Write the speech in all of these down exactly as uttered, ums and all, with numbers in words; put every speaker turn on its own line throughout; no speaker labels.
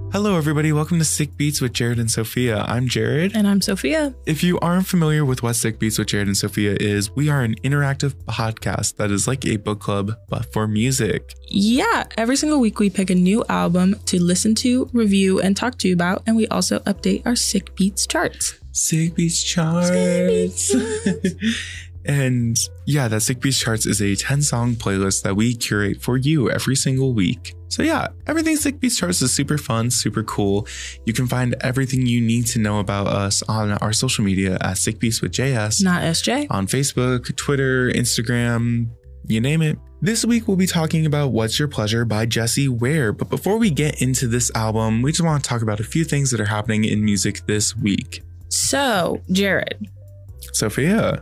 Hello, everybody. Welcome to Sick Beats with Jared and Sophia. I'm Jared.
And I'm Sophia.
If you aren't familiar with what Sick Beats with Jared and Sophia is, we are an interactive podcast that is like a book club, but for music.
Yeah. Every single week, we pick a new album to listen to, review, and talk to you about. And we also update our Sick Beats charts.
Sick Beats charts.
Sick Beats charts.
And yeah, that Sick Beats charts is a ten song playlist that we curate for you every single week. So yeah, everything Sick Beats charts is super fun, super cool. You can find everything you need to know about us on our social media at Sick Beats with J S.
Not S J.
On Facebook, Twitter, Instagram, you name it. This week we'll be talking about What's Your Pleasure by Jessie Ware. But before we get into this album, we just want to talk about a few things that are happening in music this week.
So, Jared.
Sophia.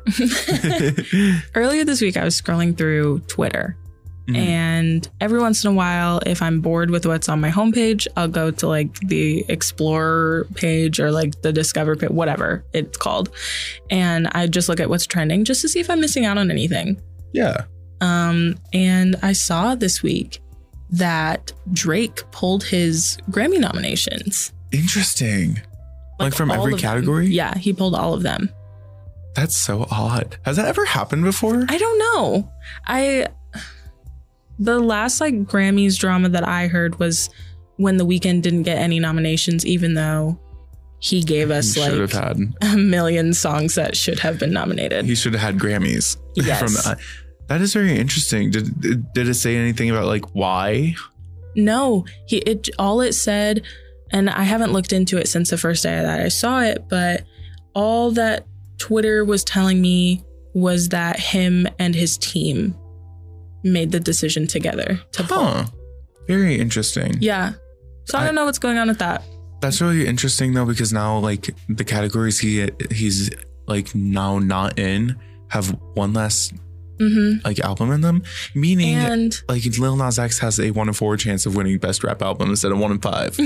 Earlier this week, I was scrolling through Twitter. Mm-hmm. And every once in a while, if I'm bored with what's on my homepage, I'll go to like the Explorer page or like the Discover page, whatever it's called. And I just look at what's trending just to see if I'm missing out on anything.
Yeah.
Um, and I saw this week that Drake pulled his Grammy nominations.
Interesting. Like, like from every category?
Them. Yeah, he pulled all of them.
That's so odd. Has that ever happened before?
I don't know. I the last like Grammys drama that I heard was when The Weeknd didn't get any nominations, even though he gave us he like had. a million songs that should have been nominated.
He should have had Grammys.
Yes.
From that. That is very interesting. Did did it say anything about like why?
No, he it all it said, and I haven't looked into it since the first day that I saw it, but all that Twitter was telling me was that him and his team made the decision together to pull.
Huh. Very interesting.
Yeah. So I, I don't know what's going on with that.
That's really interesting though, because now like the categories he he's like now not in have one less mm-hmm. like album in them, meaning and like Lil Nas X has a one in four chance of winning best rap album instead of one in five.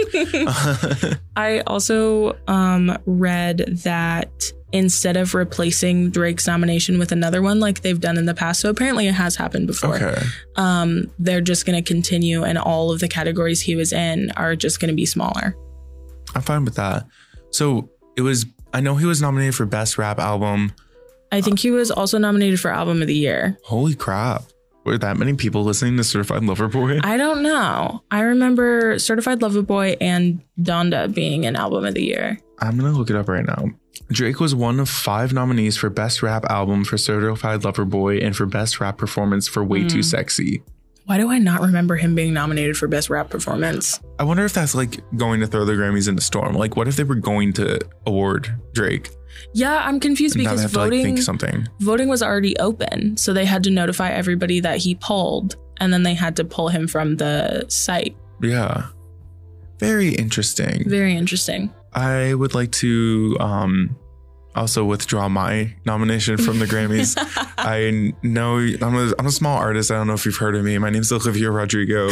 I also um read that instead of replacing Drake's nomination with another one like they've done in the past, so apparently it has happened before.
Okay.
Um, they're just going to continue, and all of the categories he was in are just going to be smaller.
I'm fine with that. So it was, I know he was nominated for best rap album.
I think he was also nominated for album of the year.
Holy crap. Were that many people listening to Certified Lover Boy?
I don't know. I remember Certified Lover Boy and Donda being an album of the year.
I'm going to look it up right now. Drake was one of five nominees for Best Rap Album for Certified Lover Boy and for Best Rap Performance for Way mm. Too Sexy.
Why do I not remember him being nominated for Best Rap Performance?
I wonder if that's like going to throw the Grammys in the storm. Like, what if they were going to award Drake?
Yeah, I'm confused because voting,
to, like, think something.
voting was already open. So they had to notify everybody that he pulled, and then they had to pull him from the site.
Yeah. Very interesting.
Very interesting.
I would like to um, also withdraw my nomination from the Grammys. I know I'm a, I'm a small artist. I don't know if you've heard of me. My name's Olivia Rodrigo.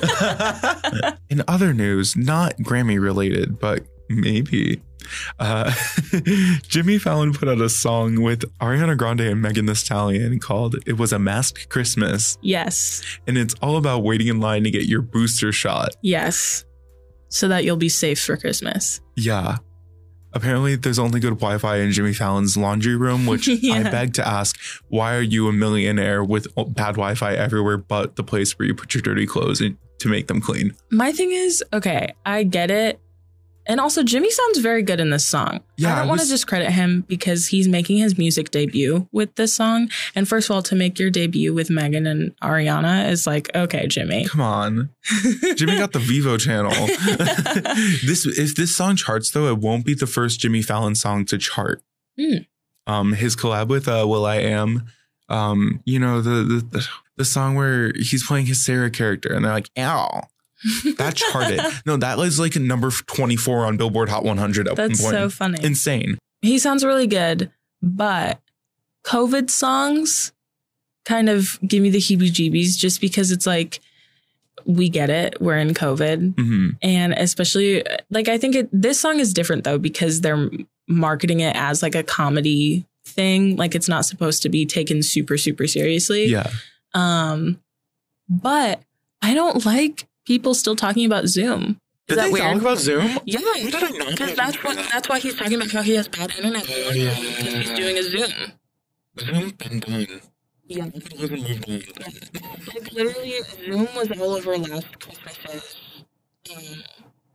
In other news, not Grammy related, but maybe. Uh, Jimmy Fallon put out a song with Ariana Grande and Megan Thee Stallion called It Was a Masked Christmas.
Yes.
And it's all about waiting in line to get your booster shot.
Yes. So that you'll be safe for Christmas.
Yeah. Apparently, there's only good Wi-Fi in Jimmy Fallon's laundry room, which yeah. I beg to ask, why are you a millionaire with bad Wi-Fi everywhere but the place where you put your dirty clothes in to make them clean?
My thing is, okay, I get it. And also, Jimmy sounds very good in this song. Yeah, I don't want to discredit him because he's making his music debut with this song. And first of all, to make your debut with Megan and Ariana is like, okay, Jimmy.
Come on. Jimmy got the Vivo channel. This if this song charts, though, it won't be the first Jimmy Fallon song to chart. Mm. Um, his collab with uh, Will.i.am, um, you know, the, the, the, the song where he's playing his Sarah character and they're like, ow. That charted. No, that was like a number twenty-four on Billboard Hot one hundred. At
That's
one point.
So funny.
Insane.
He sounds really good, but COVID songs kind of give me the heebie-jeebies just because it's like, we get it. We're in COVID. Mm-hmm. And especially like, I think it, this song is different though, because they're marketing it as like a comedy thing. Like it's not supposed to be taken super, super seriously.
Yeah.
Um, but I don't like people still talking about Zoom.
Did
that
they
weird?
talk about Zoom?
Yeah,
Why did I not
because
know
that's what
that?
that's why he's talking about how he has bad internet because
yeah.
he's doing a Zoom.
Zoom's been done.
Yeah.
It hasn't moved on.
Like literally, Zoom was all over last Christmas's. Um,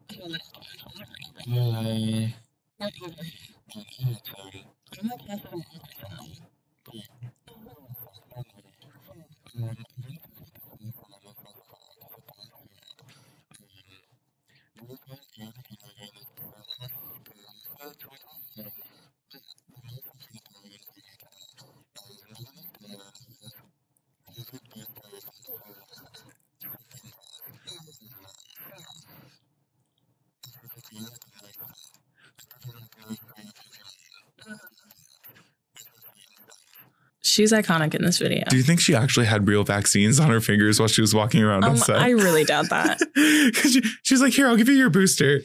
Uh,
She's iconic in this video.
Do you think she actually had real vaccines on her fingers while she was walking around
Um,
on set?
I really doubt that.
she, she's like, here, I'll give you your booster.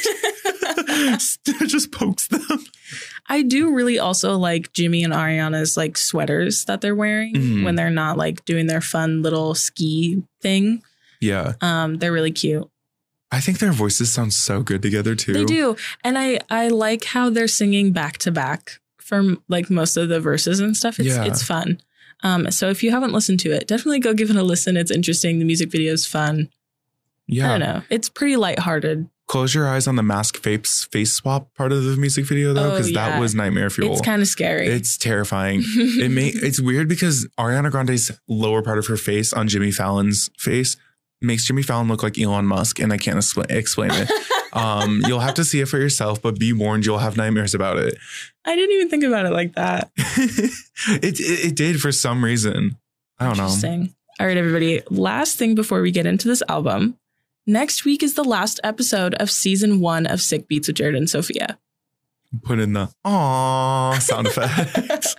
Just pokes them.
I do really also like Jimmy and Ariana's like sweaters that they're wearing
Mhm.
when they're not like doing their fun little ski thing.
Yeah.
Um, they're really cute.
I think their voices sound so good together too.
They do. And I, I like how they're singing back to back for like most of the verses and stuff. It's
Yeah.
it's fun. Um, so if you haven't listened to it, definitely go give it a listen. It's interesting. The music video is fun.
Yeah.
I don't know. It's pretty lighthearted.
Close your eyes on the mask face face swap part of the music video though,
Oh,
because
yeah.
that was nightmare fuel.
It's kind of scary.
It's terrifying. it may it's weird because Ariana Grande's lower part of her face on Jimmy Fallon's face makes Jimmy Fallon look like Elon Musk, and I can't expl- explain it. um, you'll have to see it for yourself, but be warned, you'll have nightmares about it.
I didn't even think about it like that.
it, it it did for some reason. I don't know.
Interesting. All right, everybody. Last thing before we get into this album. Next week is the last episode of season one of Sick Beats with Jared and Sophia.
Put in the aww sound effects.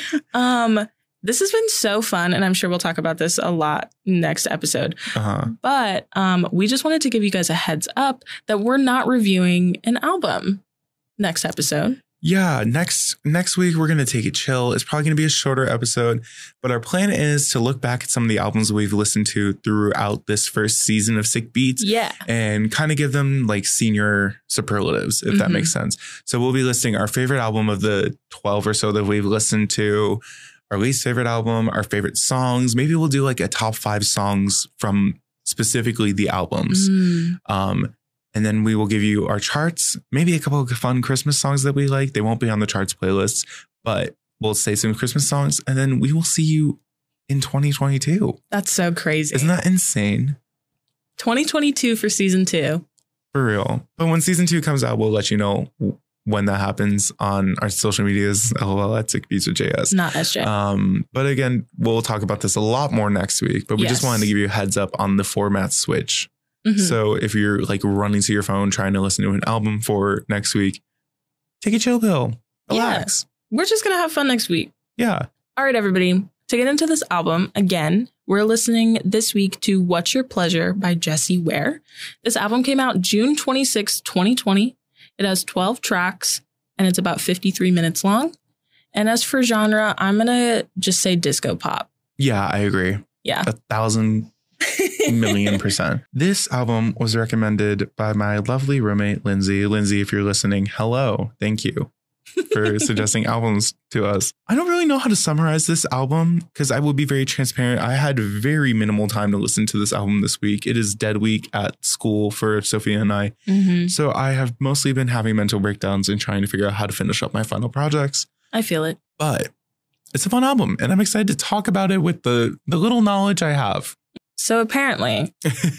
um, this has been so fun, and I'm sure we'll talk about this a lot next episode.
Uh-huh.
But um, we just wanted to give you guys a heads up that we're not reviewing an album next episode.
Yeah, next next week we're gonna take it chill. It's probably gonna be a shorter episode, but our plan is to look back at some of the albums we've listened to throughout this first season of Sick Beats.
Yeah.
And kind of give them like senior superlatives, if
Mhm.
that makes sense. So we'll be listing our favorite album of the twelve or so that we've listened to, our least favorite album, our favorite songs. Maybe we'll do like a top five songs from specifically the albums.
Mm.
Um, and then we will give you our charts, maybe a couple of fun Christmas songs that we like. They won't be on the charts playlists, but we'll say some Christmas songs, and then we will see you in twenty twenty-two.
That's so crazy.
Isn't that insane?
twenty twenty-two for season two.
For real. But when season two comes out, we'll let you know when that happens on our social medias, lol at Sick Beats with J S.
Not S J.
Um, but again, we'll talk about this a lot more next week, but we
Yes.
just wanted to give you a heads up on the format switch.
Mhm.
So if you're like running to your phone trying to listen to an album for next week, take a chill pill. Relax.
We're just going to have fun next week.
Yeah.
All right, everybody. To get into this album, again, we're listening this week to What's Your Pleasure by Jessie Ware. This album came out June twenty-sixth, twenty twenty. It has twelve tracks, and it's about fifty-three minutes long. And as for genre, I'm going to just say disco pop.
Yeah, I agree.
Yeah.
A thousand million percent. This album was recommended by my lovely roommate, Lindsay. Lindsay, if you're listening, hello. Thank you for suggesting albums to us. I don't really know how to summarize this album because I will be very transparent. I had very minimal time to listen to this album this week. It is dead week at school for Sophia and I.
Mm-hmm.
So I have mostly been having mental breakdowns and trying to figure out how to finish up my final projects.
I feel it.
But it's a fun album and I'm excited to talk about it with the, the little knowledge I have.
So apparently,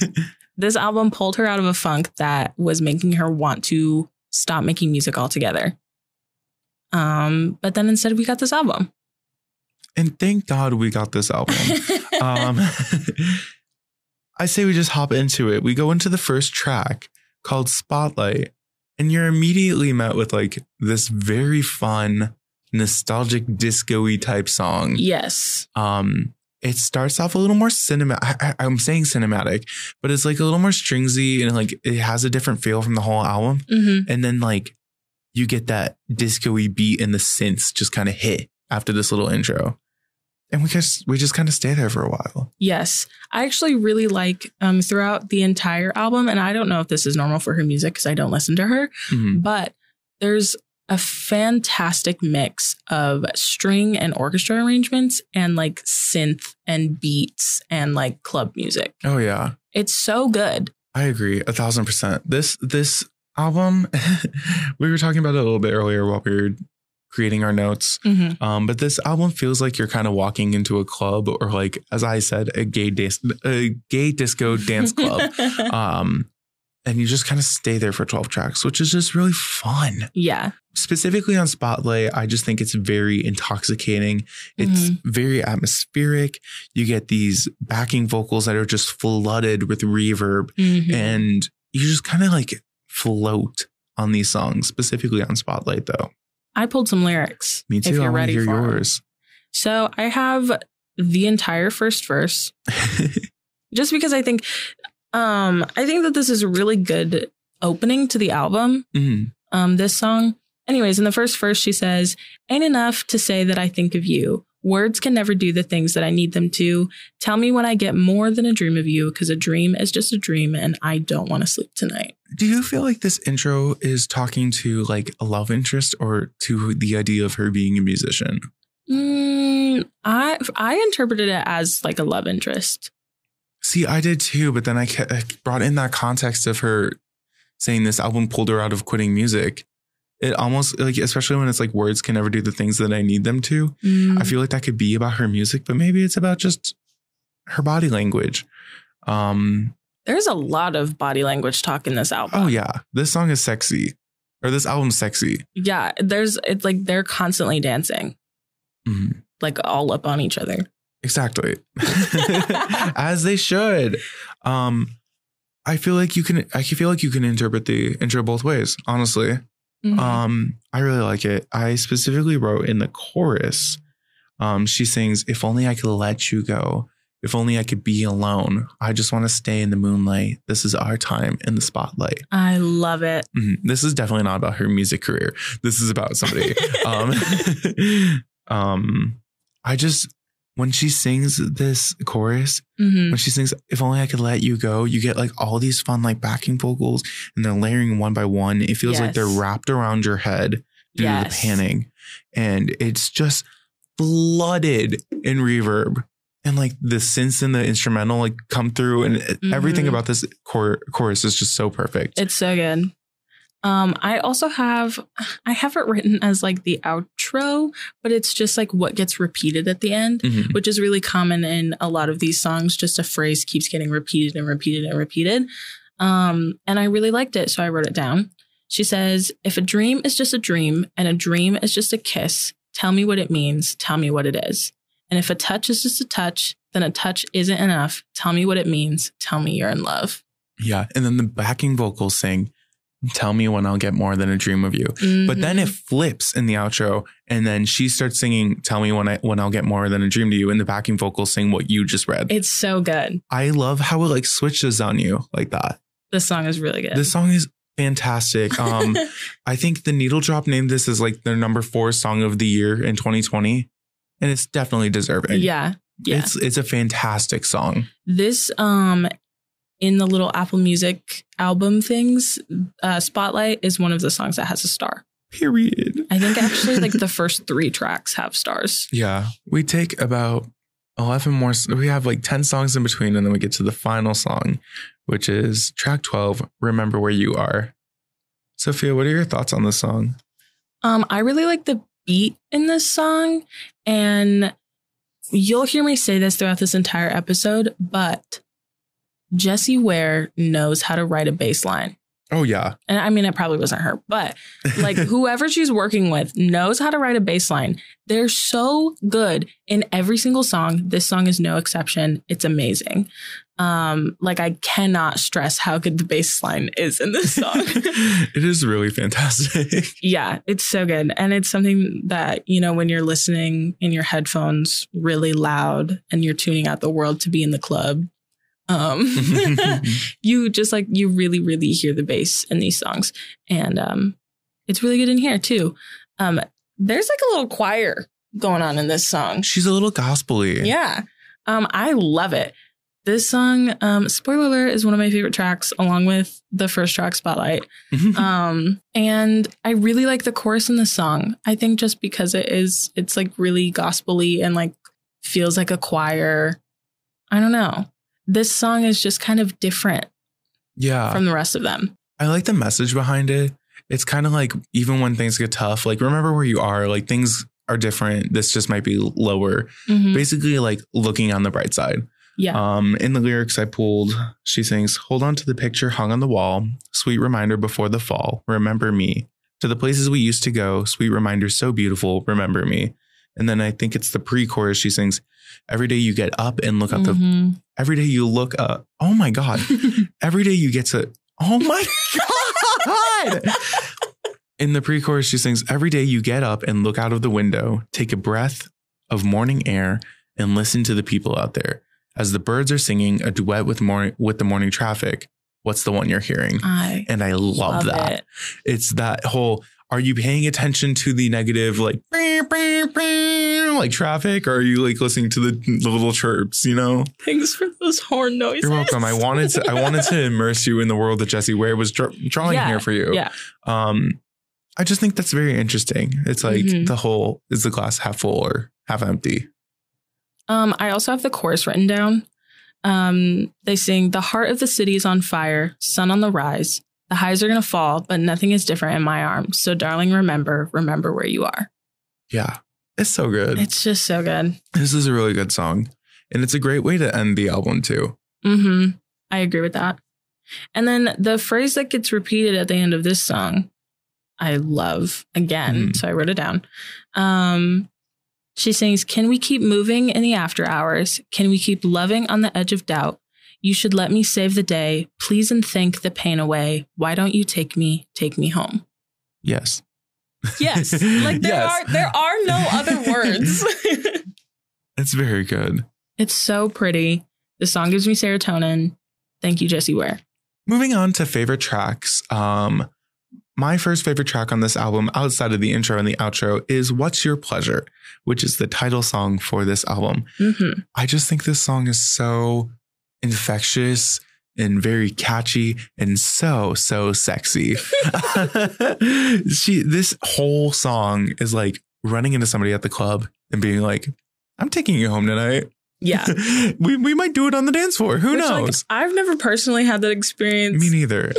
this album pulled her out of a funk that was making her want to stop making music altogether. Um, but then instead we got this album.
And thank God we got this album. um, I say we just hop into it. We go into the first track called Spotlight, and you're immediately met with like this very fun, nostalgic disco-y type song.
Yes.
Um, it starts off a little more cinematic. I, I, I'm saying cinematic, but it's like a little more stringsy and like it has a different feel from the whole album.
Mm-hmm.
And then like you get that disco-y beat and the synths just kind of hit after this little intro. And we just we just kind of stay there for a while.
Yes. I actually really like um, throughout the entire album, and I don't know if this is normal for her music because I don't listen to her, mm-hmm. but there's a fantastic mix of string and orchestra arrangements and like synth and beats and like club music.
Oh, yeah.
It's so good.
I agree. A thousand percent. This this album, we were talking about it a little bit earlier while we were creating our notes. Mm-hmm. Um, but this album feels like you're kind of walking into a club or like, as I said, a gay dis- a gay disco dance club. um, and you just kind of stay there for twelve tracks, which is just really fun.
Yeah.
Specifically on Spotlight, I just think it's very intoxicating. It's mm-hmm. very atmospheric. You get these backing vocals that are just flooded with reverb, mm-hmm. and you just kind of like float on these songs, specifically on Spotlight, though.
I pulled some lyrics.
Me too.
If you're
I
ready
hear
for
yours.
Them. So I have the entire first verse, just because I think, um, I think that this is a really good opening to the album. Mm-hmm. Um, this song. Anyways, in the first verse, she says, "Ain't enough to say that I think of you. Words can never do the things that I need them to. Tell me when I get more than a dream of you, because a dream is just a dream and I don't want to sleep tonight."
Do you feel like this intro is talking to like a love interest or to the idea of her being a musician?
Mm, I I interpreted it as like a love interest.
See, I did too, but then I, kept, I brought in that context of her saying this album pulled her out of quitting music. It almost like, especially when it's like words can never do the things that I need them to. Mm. I feel like that could be about her music, but maybe it's about just her body language. Um,
There's a lot of body language talk in this album.
Oh, yeah. This song is sexy, or this album's sexy.
Yeah. There's it's like they're constantly dancing, mm-hmm. like all up on each other.
Exactly. As they should. Um, I feel like you can I feel like you can interpret the intro both ways, honestly. Mm-hmm. Um, I really like it. I specifically wrote in the chorus, um, she sings, "If only I could let you go. If only I could be alone. I just want to stay in the moonlight. This is our time in the spotlight."
I love it.
Mm-hmm. This is definitely not about her music career. This is about somebody. um, um, I just, when she sings this chorus, mm-hmm. when she sings, "If only I could let you go," you get like all these fun like backing vocals and they're layering one by one. It feels yes. like they're wrapped around your head due yes. to the panning. And it's just flooded in reverb. And like the synths and the instrumental like come through, and mm-hmm. everything about this chor- chorus is just so perfect.
It's so good. Um, I also have, I have it written as like the outro, but it's just like what gets repeated at the end, mm-hmm. which is really common in a lot of these songs. Just a phrase keeps getting repeated and repeated and repeated. Um, and I really liked it, so I wrote it down. She says, "If a dream is just a dream and a dream is just a kiss, tell me what it means. Tell me what it is. And if a touch is just a touch, then a touch isn't enough. Tell me what it means. Tell me you're in love."
Yeah. And then the backing vocals sing, "Tell me when I'll get more than a dream of you." Mm-hmm. But then it flips in the outro, and then she starts singing, "Tell me when I when I'll get more than a dream to you," and the backing vocals sing what you just read.
It's so good.
I love how it like switches on you like that.
This song is really good.
This song is fantastic. Um, I think the Needle Drop named this as like their number four song of the year in twenty twenty. And it's definitely deserving.
Yeah. Yeah.
It's it's a fantastic song.
This, um, in the little Apple Music album things, uh, Spotlight is one of the songs that has a star.
Period.
I think actually like the first three tracks have stars.
Yeah. We take about eleven more. We have like ten songs in between, and then we get to the final song, which is track twelve, "Remember Where You Are." Sophia, what are your thoughts on this song?
Um, I really like the beat in this song, and you'll hear me say this throughout this entire episode, but Jessie Ware knows how to write a bass line.
Oh, yeah.
And I mean, it probably wasn't her, but like whoever she's working with knows how to write a bass line. They're so good in every single song. This song is no exception. It's amazing. Um, like I cannot stress how good the bass line is in this song.
It is really fantastic.
Yeah, it's so good. And it's something that, you know, when you're listening in your headphones really loud and you're tuning out the world to be in the club, um, you just like, you really, really hear the bass in these songs. And um, it's really good in here too. Um, there's like a little choir going on in this song.
She's a little gospel-y.
Yeah. Um, I love it. This song, um, spoiler alert, is one of my favorite tracks, along with the first track, Spotlight. um, and I really like the chorus in the song. I think just because it is, it's like really gospel-y and like feels like a choir. I don't know. This song is just kind of different.
Yeah.
From the rest of them.
I like the message behind it. It's kind of like, even when things get tough, like remember where you are, like things are different. This just might be lower. Mm-hmm. Basically like looking on the bright side.
Yeah.
Um, in the lyrics I pulled, she sings, hold on to the picture hung on the wall. Sweet reminder before the fall. Remember me. To the places we used to go. Sweet reminder so beautiful. Remember me. And then I think it's the pre-chorus. She sings, every day you get up and look up mm-hmm. the, every day you look up. Oh my God. Every day you get to, oh my God. In the pre-chorus, she sings, every day you get up and look out of the window, take a breath of morning air and listen to the people out there. As the birds are singing a duet with morning with the morning traffic, what's the one you're hearing?
I
and I love,
love
that.
It.
It's that whole, are you paying attention to the negative, like, like traffic? Or are you like listening to the, the little chirps, you know?
Thanks for those horn noises.
You're welcome. I wanted to, I wanted to immerse you in the world that Jessie Ware was dr- drawing
yeah,
here for you.
Yeah.
Um, I just think that's very interesting. It's like mm-hmm. the whole, is the glass half full or half empty?
Um, I also have the chorus written down. Um, they sing, the heart of the city is on fire, sun on the rise. The highs are going to fall, but nothing is different in my arms. So darling, remember, remember where you are.
Yeah, it's so good.
It's just so good.
This is a really good song. And it's a great way to end the album too.
Mm-hmm. I agree with that. And then the phrase that gets repeated at the end of this song, I love again. Mm. So I wrote it down. Um, She sings, can we keep moving in the after hours? Can we keep loving on the edge of doubt? You should let me save the day. Please and think the pain away. Why don't you take me, take me home?
Yes.
Yes. Like there yes. are there are no other words.
It's very good.
It's so pretty. The song gives me serotonin. Thank you, Jessie Ware.
Moving on to favorite tracks. Um, My first favorite track on this album, outside of the intro and the outro, is What's Your Pleasure, which is the title song for this album. Mm-hmm. I just think this song is so infectious and very catchy and so, so sexy. she, this whole song is like running into somebody at the club and being like, I'm taking you home tonight.
Yeah.
we we might do it on the dance floor. Who Which, knows?
Like, I've never personally had that experience.
Me neither.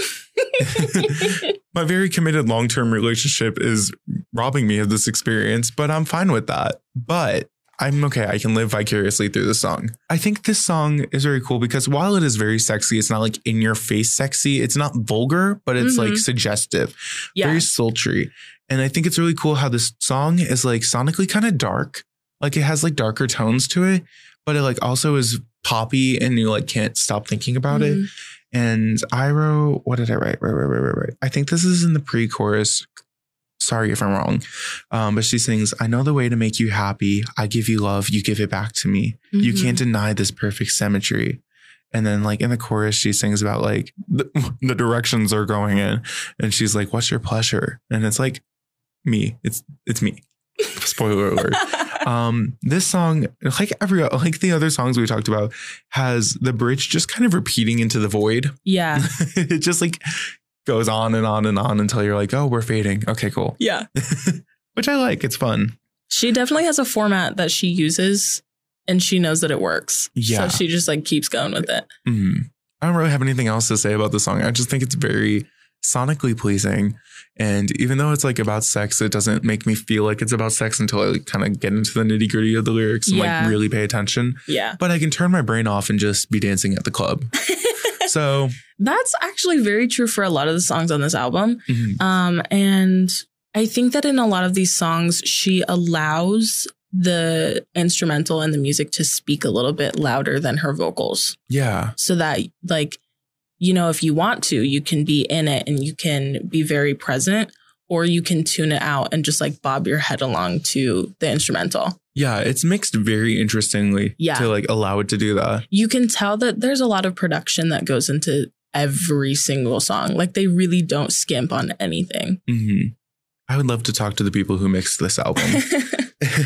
My very committed long-term relationship is robbing me of this experience, but I'm fine with that. But I'm okay. I can live vicariously through the song. I think this song is very cool because while it is very sexy, it's not like in your face sexy. It's not vulgar, but it's mm-hmm. like suggestive, yeah. very sultry. And I think it's really cool how this song is like sonically kind of dark. Like it has like darker tones to it, but it like also is poppy and you like can't stop thinking about mm-hmm. it. And I wrote, what did I write? Right, right, right, right, right. I think this is in the pre-chorus. Sorry if I'm wrong. Um, but she sings, I know the way to make you happy. I give you love. You give it back to me. Mm-hmm. You can't deny this perfect symmetry. And then like in the chorus, she sings about like the, the directions are going in. And she's like, what's your pleasure? And it's like me. It's it's me. Spoiler alert. Um, this song, like every like the other songs we talked about, has the bridge just kind of repeating into the void.
Yeah.
It just like goes on and on and on until you're like, oh, we're fading. Okay, cool.
Yeah.
Which I like. It's fun.
She definitely has a format that she uses and she knows that it works.
Yeah.
So she just like keeps going with it.
Mm-hmm. I don't really have anything else to say about the song. I just think it's very sonically pleasing. And even though it's like about sex, it doesn't make me feel like it's about sex until I like kind of get into the nitty gritty of the lyrics and yeah. like really pay attention.
Yeah.
But I can turn my brain off and just be dancing at the club. So
that's actually very true for a lot of the songs on this album. Mm-hmm. Um, and I think that in a lot of these songs, she allows the instrumental and the music to speak a little bit louder than her vocals.
Yeah.
So that like, you know, if you want to, you can be in it and you can be very present, or you can tune it out and just like bob your head along to the instrumental.
Yeah, it's mixed very interestingly yeah. to like allow it to do that.
You can tell that there's a lot of production that goes into every single song. Like they really don't skimp on anything.
Mm-hmm. I would love to talk to the people who mixed this album.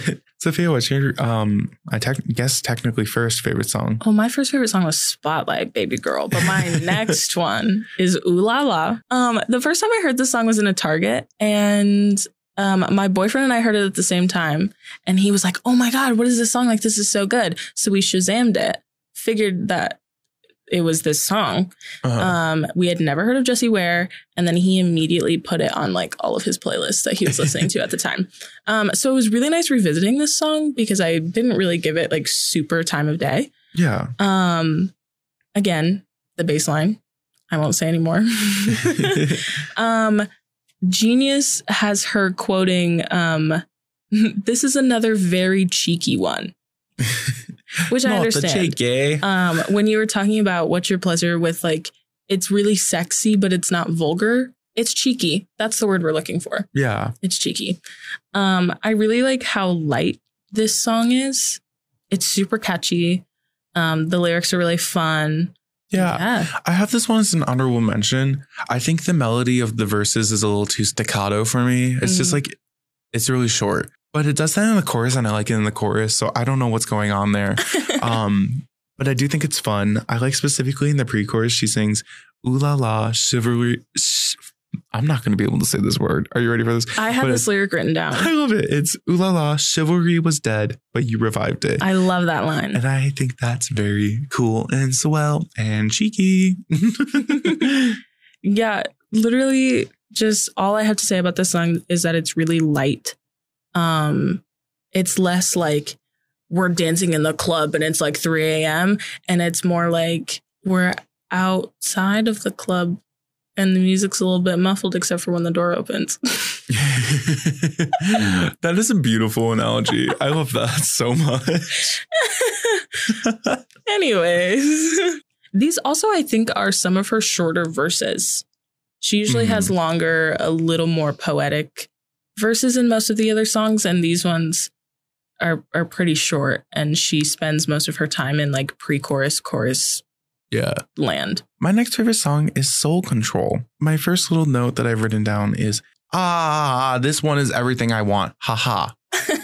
Sophia, what's your, um, I te- guess technically first favorite song?
Oh, my first favorite song was Spotlight, Baby Girl. But my next one is Ooh La La. Um, the first time I heard this song was in a Target, and um, my boyfriend and I heard it at the same time. And he was like, oh my God, what is this song? Like, this is so good. So we Shazammed it, figured that it was this song. Uh-huh. Um, we had never heard of Jessie Ware, and then he immediately put it on like all of his playlists that he was listening to at the time. Um, so it was really nice revisiting this song because I didn't really give it like super time of day.
Yeah.
Um, again, the bass line, I won't say anymore. um, Genius has her quoting, um, "This is another very cheeky one." Which I understand. Um, when you were talking about what's your pleasure with, like, it's really sexy, but it's not vulgar. It's cheeky. That's the word we're looking for.
Yeah.
It's cheeky. Um, I really like how light this song is. It's super catchy. Um, the lyrics are really fun.
Yeah.
yeah.
I have this one as an honorable mention. I think the melody of the verses is a little too staccato for me. It's mm. just like, it's really short. But it does sound in the chorus, and I like it in the chorus, so I don't know what's going on there. um, but I do think it's fun. I like specifically in the pre-chorus, she sings, "Ooh la la, chivalry." Sh- I'm not going to be able to say this word. Are you ready for this?
I have but this lyric written down.
I love it. It's, "Ooh la la, chivalry was dead, but you revived it."
I love that line.
And I think that's very cool and swell and cheeky.
Yeah, literally just all I have to say about this song is that it's really light. Um, it's less like we're dancing in the club and it's like three a.m. and it's more like we're outside of the club and the music's a little bit muffled except for when the door opens.
That is a beautiful analogy. I love that so much.
Anyways, these also I think are some of her shorter verses. She usually mm-hmm. has longer, a little more poetic verses in most of the other songs, and these ones are are pretty short, and she spends most of her time in like pre-chorus, chorus
yeah
land. My
next favorite song is Soul Control. My first little note that I've written down is, ah, this one is everything I want. Ha ha.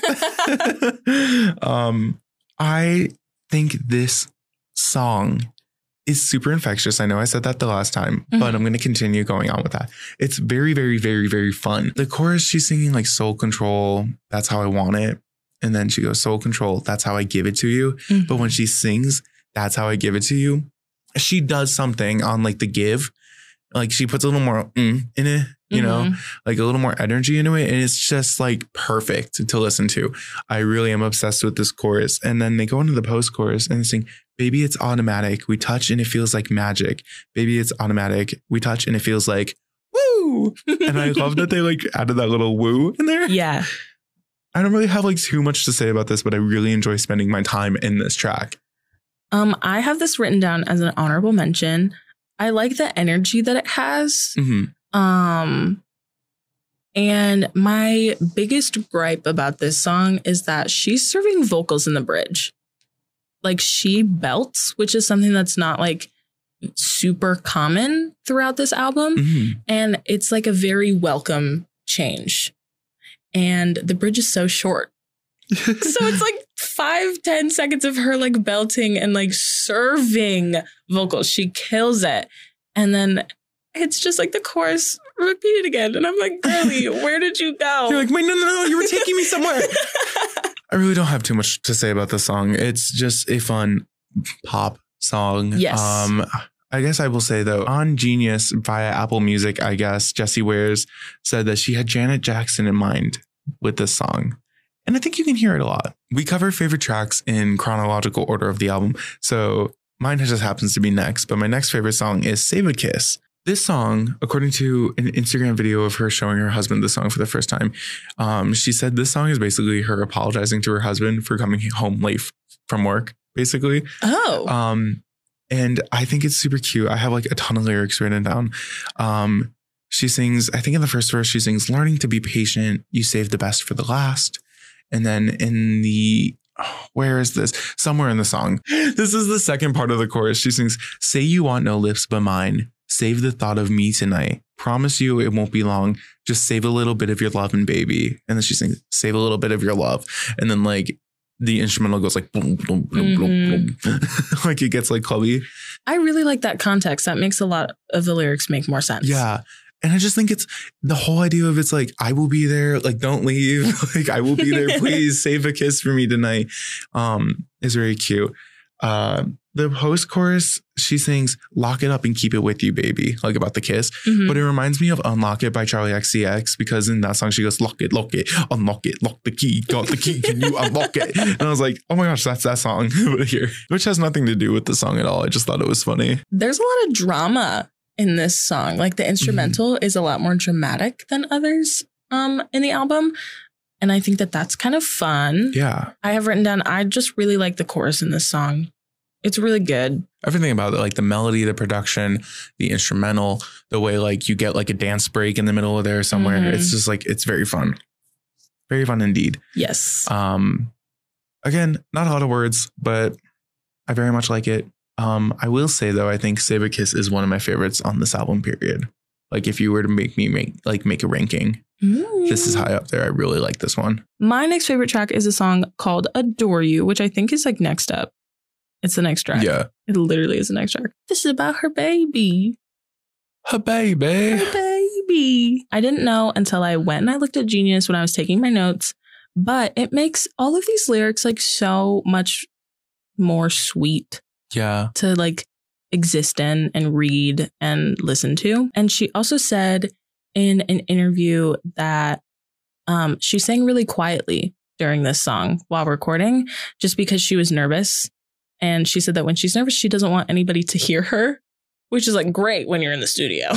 um, I think this song is super infectious. I know I said that the last time, mm-hmm. but I'm going to continue going on with that. It's very, very, very, very fun. The chorus, she's singing like soul control. That's how I want it. And then she goes, soul control. That's how I give it to you. Mm-hmm. But when she sings, that's how I give it to you. She does something on like the give. Like she puts a little more mm in it, you mm-hmm. know, like a little more energy into it. And it's just like perfect to listen to. I really am obsessed with this chorus. And then they go into the post chorus and they sing, "Baby, it's automatic. We touch and it feels like magic. Baby, it's automatic. We touch and it feels like woo." And I love that they like added that little woo in there.
Yeah.
I don't really have like too much to say about this, but I really enjoy spending my time in this track.
Um, I have this written down as an honorable mention. I like the energy that it has. Mm-hmm. Um, and my biggest gripe about this song is that she's serving vocals in the bridge. Like she belts, which is something that's not like super common throughout this album. Mm-hmm. And it's like a very welcome change. And the bridge is so short. So it's like five, ten seconds of her like belting and like serving vocals. She kills it. And then it's just like the chorus repeated again. And I'm like, girlie, where did you go?
You're like, wait, no, no, no, you were taking me somewhere. I really don't have too much to say about this song. It's just a fun pop song.
Yes.
Um, I guess I will say, though, on Genius via Apple Music, I guess, Jessie Wares said that she had Janet Jackson in mind with this song. And I think you can hear it a lot. We cover favorite tracks in chronological order of the album. So mine just happens to be next. But my next favorite song is Save a Kiss. This song, according to an Instagram video of her showing her husband the song for the first time, um, she said this song is basically her apologizing to her husband for coming home late from work, basically.
Oh.
Um, and I think it's super cute. I have like a ton of lyrics written down. Um, she sings, I think in the first verse, she sings, "Learning to be patient, you save the best for the last." And then in the, oh, where is this? Somewhere in the song. This is the second part of the chorus. She sings, "Say you want no lips but mine. save the thought of me tonight. Promise you it won't be long. Just save a little bit of your love and baby. And then she sings, save a little bit of your love. And then like the instrumental goes like boom, boom, boom, mm-hmm. boom, boom. Like it gets like clubby.
I really like that context. That makes a lot of the lyrics make more sense.
Yeah. And I just think it's the whole idea of it's like, I will be there. Like, don't leave. Like, I will be there. Please save a kiss for me tonight. Um, is very cute. Uh, the post chorus, she sings, lock it up and keep it with you, baby. Like about the kiss. Mm-hmm. But it reminds me of Unlock It by Charlie X C X, because in that song, she goes, lock it, lock it, unlock it, lock the key, got the key. Can you unlock it? And I was like, oh my gosh, that's that song here, which has nothing to do with the song at all. I just thought it was funny.
There's a lot of drama in this song. Like the instrumental mm-hmm. is a lot more dramatic than others um, in the album. And I think that that's kind of fun.
Yeah.
I have written down, I just really like the chorus in this song. It's really good.
Everything about it, like the melody, the production, the instrumental, the way like you get like a dance break in the middle of there somewhere. Mm-hmm. It's just like, it's very fun. Very fun indeed.
Yes.
Um, again, not a lot of words, but I very much like it. Um, I will say, though, I think Save a Kiss is one of my favorites on this album, period. Like if you were to make me make like make a ranking, mm. this is high up there. I really like this one.
My next favorite track is a song called Adore You, which I think is like next up. It's the next track.
Yeah.
It literally is the next track. This is about her baby.
Her baby.
Her baby. I didn't know until I went and I looked at Genius when I was taking my notes, but it makes all of these lyrics like so much more sweet.
Yeah.
To like exist in and read and listen to. And she also said in an interview that um, she sang really quietly during this song while recording, just because she was nervous. And she said that when she's nervous, she doesn't want anybody to hear her, which is like great when you're in the studio.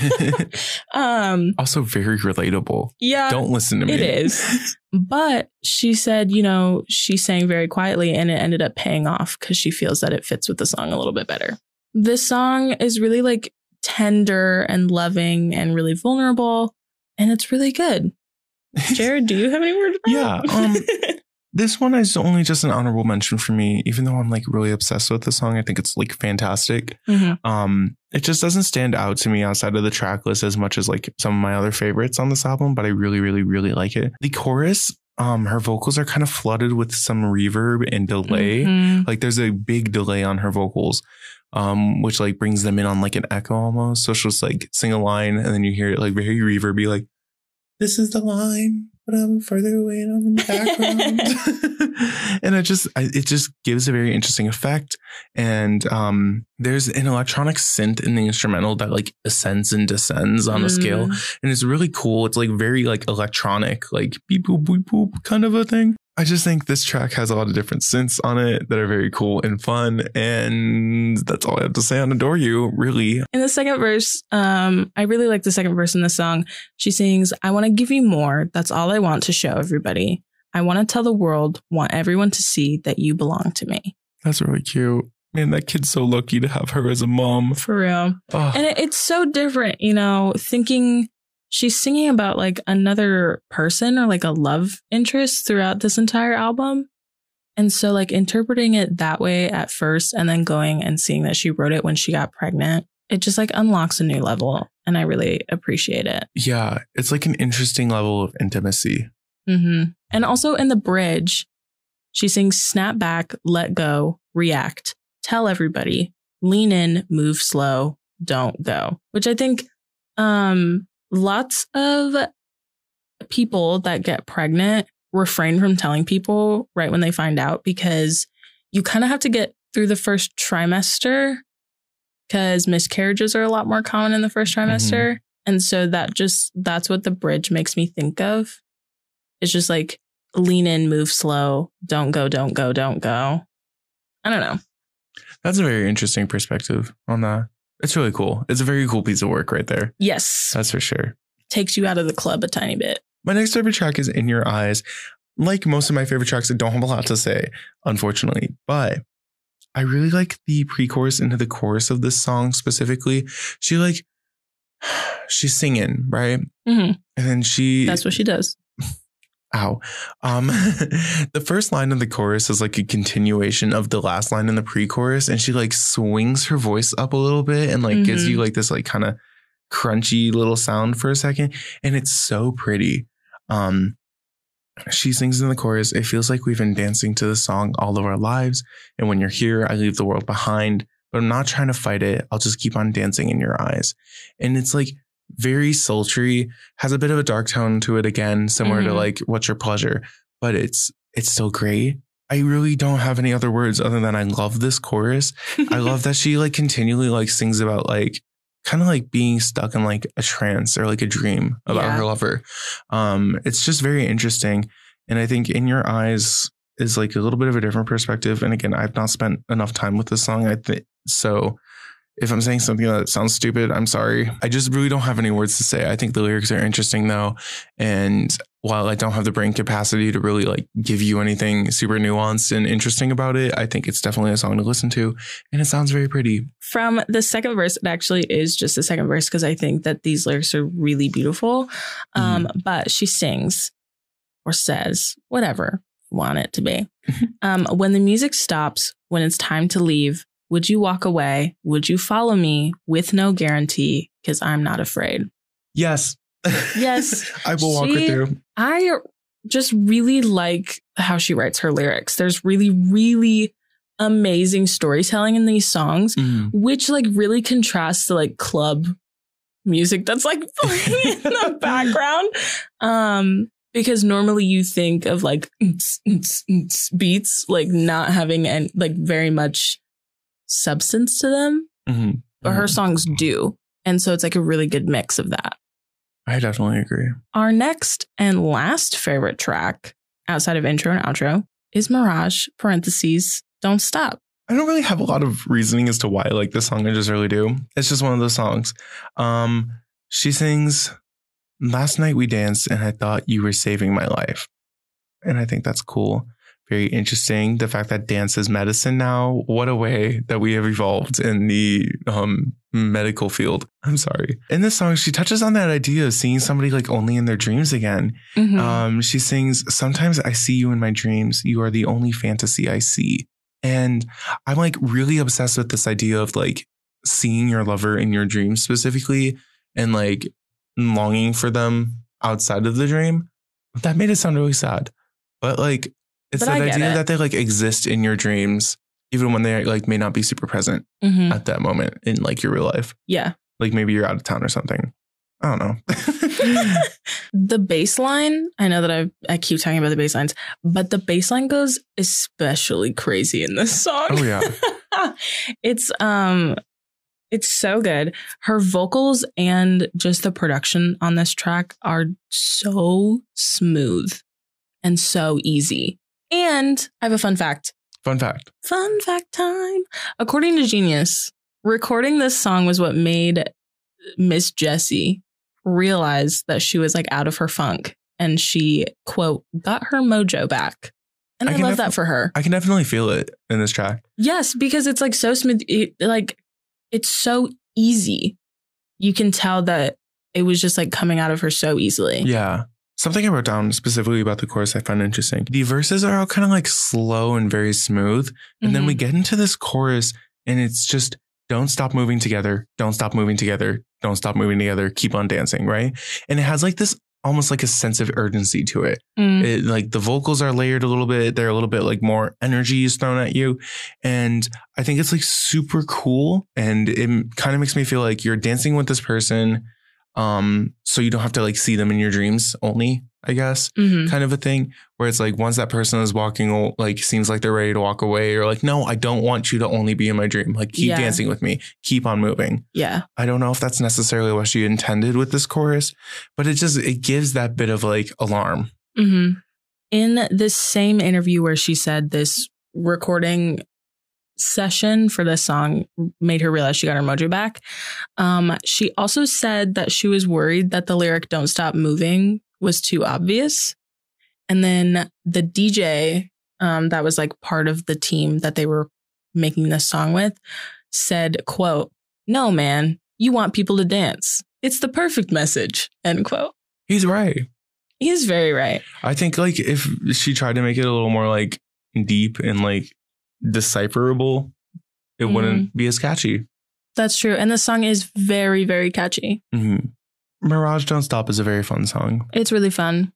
um,
also very relatable.
Yeah.
Don't listen to me.
It is. But she said, you know, she sang very quietly and it ended up paying off because she feels that it fits with the song a little bit better. This song is really like tender and loving and really vulnerable. And it's really good. Jared, do you have any words about
yeah,
it?
Um, this one is only just an honorable mention for me, even though I'm like really obsessed with the song. I think it's like fantastic. Mm-hmm. Um, it just doesn't stand out to me outside of the track list as much as like some of my other favorites on this album, but I really, really, really like it. The chorus, um, her vocals are kind of flooded with some reverb and delay. Mm-hmm. Like there's a big delay on her vocals, um, which like brings them in on like an echo almost. So she'll just like sing a line and then you hear it like very reverby, like, this is the line, but I'm further away and I'm in the background. And it just, it just gives a very interesting effect. And um, there's an electronic synth in the instrumental that like ascends and descends on mm. the scale. And it's really cool. It's like very like electronic, like beep, boop, boop, boop kind of a thing. I just think this track has a lot of different synths on it that are very cool and fun. And that's all I have to say on Adore You, really.
In the second verse, um, I really like the second verse in the song. She sings, I want to give you more. That's all I want to show everybody. I want to tell the world, want everyone to see that you belong to me.
That's really cute. Man, that kid's so lucky to have her as a mom.
For real. Oh. And it, it's so different, you know, thinking... She's singing about like another person or like a love interest throughout this entire album. And so like interpreting it that way at first and then going and seeing that she wrote it when she got pregnant, it just like unlocks a new level. And I really appreciate it.
Yeah, it's like an interesting level of intimacy.
Mm-hmm. And also in the bridge, she sings snap back, let go, react, tell everybody, lean in, move slow, don't go, which I think um, lots of people that get pregnant refrain from telling people right when they find out, because you kind of have to get through the first trimester because miscarriages are a lot more common in the first trimester. Mm-hmm. And so that just, that's what the bridge makes me think of. It's just like lean in, move slow, don't go, don't go, don't go. I don't know.
That's a very interesting perspective on that. It's really cool. It's a very cool piece of work right there.
Yes.
That's for sure.
Takes you out of the club a tiny bit.
My next favorite track is In Your Eyes. Like most of my favorite tracks, I don't have a lot to say, unfortunately, but I really like the pre-chorus into the chorus of this song specifically. She like, she's singing, right?
Mm-hmm.
And then she...
That's what she does.
Ow. Um, the first line of the chorus is like a continuation of the last line in the pre-chorus. And she like swings her voice up a little bit and like mm-hmm. gives you like this like kind of crunchy little sound for a second. And it's so pretty. Um, she sings in the chorus, "It feels like we've been dancing to the song all of our lives. And when you're here, I leave the world behind. But I'm not trying to fight it. I'll just keep on dancing in your eyes." And it's like very sultry, has a bit of a dark tone to it again, similar mm-hmm. to like What's Your Pleasure, but it's it's still great. I really don't have any other words other than I love this chorus. I love that she like continually like sings about like kind of like being stuck in like a trance or like a dream about yeah. her lover. Um, it's just very interesting. And I think In Your Eyes is like a little bit of a different perspective. And again, I've not spent enough time with this song. I think so. If I'm saying something that sounds stupid, I'm sorry. I just really don't have any words to say. I think the lyrics are interesting though. And while I don't have the brain capacity to really like give you anything super nuanced and interesting about it, I think it's definitely a song to listen to. And it sounds very pretty.
From the second verse, it actually is just the second verse because I think that these lyrics are really beautiful. Um, mm. But she sings or says, whatever you want it to be. um, when the music stops, when it's time to leave, would you walk away? Would you follow me with no guarantee? Because I'm not afraid.
Yes.
Yes.
I will walk with you.
I just really like how she writes her lyrics. There's really, really amazing storytelling in these songs, mm. which like really contrasts to like club music that's like playing in the background. Um, because normally you think of like beats like not having any, like very much substance to them, mm-hmm. but her songs do. And so it's like a really good mix of that.
I definitely agree.
Our next and last favorite track outside of intro and outro is Mirage, parentheses, Don't Stop.
I don't really have a lot of reasoning as to why I like this song. I just really do. It's just one of those songs. Um, she sings, "Last night we danced and I thought you were saving my life." And I think that's cool. Very interesting. The fact that dance is medicine now. What a way that we have evolved in the um, medical field. I'm sorry. In this song, she touches on that idea of seeing somebody like only in their dreams again. Mm-hmm. Um, she sings, "Sometimes I see you in my dreams. You are the only fantasy I see." And I'm like really obsessed with this idea of like seeing your lover in your dreams specifically and like longing for them outside of the dream. That made it sound really sad. But like, it's that idea it. that they like exist in your dreams, even when they like may not be super present mm-hmm. at that moment in like your real life.
Yeah.
Like maybe you're out of town or something. I don't know.
The bass line, I know that I I keep talking about the bass lines, but the bass line goes especially crazy in this song.
Oh yeah.
It's um it's so good. Her vocals and just the production on this track are so smooth and so easy. And I have a fun fact.
Fun fact.
Fun fact time. According to Genius, recording this song was what made Miss Jessie realize that she was like out of her funk. And she, quote, got her mojo back. And I, I love def- that for her.
I can definitely feel it in this track.
Yes, because it's like so smooth. It, like, it's so easy. You can tell that it was just like coming out of her so easily.
Yeah. Something I wrote down specifically about the chorus I find interesting. The verses are all kind of like slow and very smooth. And mm-hmm. then we get into this chorus and it's just, don't stop moving together. Don't stop moving together. Don't stop moving together. Keep on dancing. Right. And it has like this almost like a sense of urgency to it. Mm. It like the vocals are layered a little bit. They're a little bit like more energy is thrown at you. And I think it's like super cool. And it kind of makes me feel like you're dancing with this person. Um, so you don't have to like see them in your dreams only, I guess, mm-hmm. kind of a thing where it's like once that person is walking, like seems like they're ready to walk away or like, no, I don't want you to only be in my dream. Like keep yeah. dancing with me. Keep on moving.
Yeah.
I don't know if that's necessarily what she intended with this chorus, but it just, it gives that bit of like alarm.
Mm-hmm. In this same interview where she said this recording session for this song made her realize she got her mojo back. Um, she also said that she was worried that the lyric "Don't Stop Moving" was too obvious. And then the D J um, that was like part of the team that they were making this song with said, quote, "No, man, you want people to dance. It's the perfect message," end quote.
He's right.
He is very right.
I think like if she tried to make it a little more like deep and like decipherable, it mm. wouldn't be as catchy.
That's true. And the song is very, very catchy.
Mm-hmm. Mirage Don't Stop is a very fun song.
It's really fun.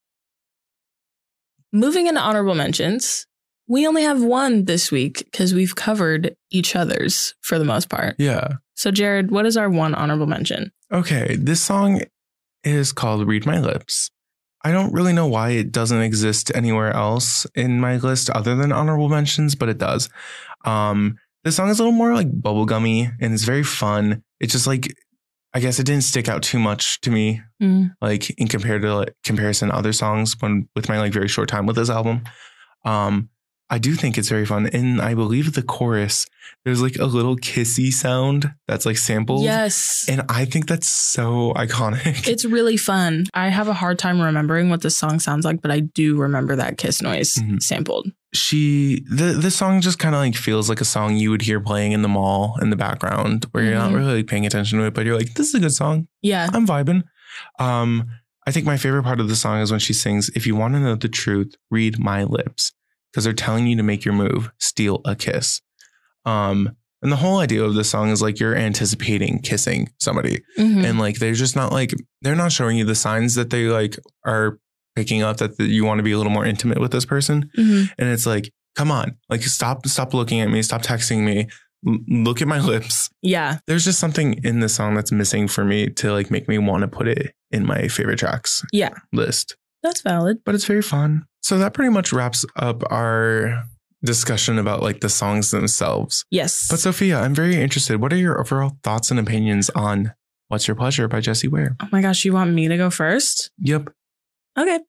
Moving into honorable mentions, we only have one this week because we've covered each other's for the most part.
Yeah.
So, Jared, what is our one honorable mention?
Okay. This song is called Read My Lips. I don't really know why it doesn't exist anywhere else in my list other than honorable mentions, but it does. Um, this song is a little more like bubblegummy and it's very fun. It's just like, I guess it didn't stick out too much to me, mm. like in compared to like, comparison to other songs when with my like very short time with this album. Um, I do think it's very fun. And I believe the chorus, there's like a little kissy sound that's like sampled.
Yes.
And I think that's so iconic.
It's really fun. I have a hard time remembering what the song sounds like, but I do remember that kiss noise mm-hmm. sampled.
She, the, the song just kind of like feels like a song you would hear playing in the mall in the background where mm-hmm. you're not really like paying attention to it, but you're like, this is a good song.
Yeah.
I'm vibing. Um, I think my favorite part of the song is when she sings, if you want to know the truth, read my lips. Because they're telling you to make your move, steal a kiss. Um, and the whole idea of this song is like you're anticipating kissing somebody. Mm-hmm. And like they're just not like, they're not showing you the signs that they like are picking up that the, you want to be a little more intimate with this person. Mm-hmm. And it's like, come on, like stop, stop looking at me, stop texting me, L- look at my lips.
Yeah.
There's just something in this song that's missing for me to like make me want to put it in my favorite tracks
yeah.
list.
That's valid.
But it's very fun. So that pretty much wraps up our discussion about like the songs themselves.
Yes.
But Sophia, I'm very interested. What are your overall thoughts and opinions on What's Your Pleasure by Jessie Ware?
Oh my gosh, you want me to go first?
Yep.
Okay.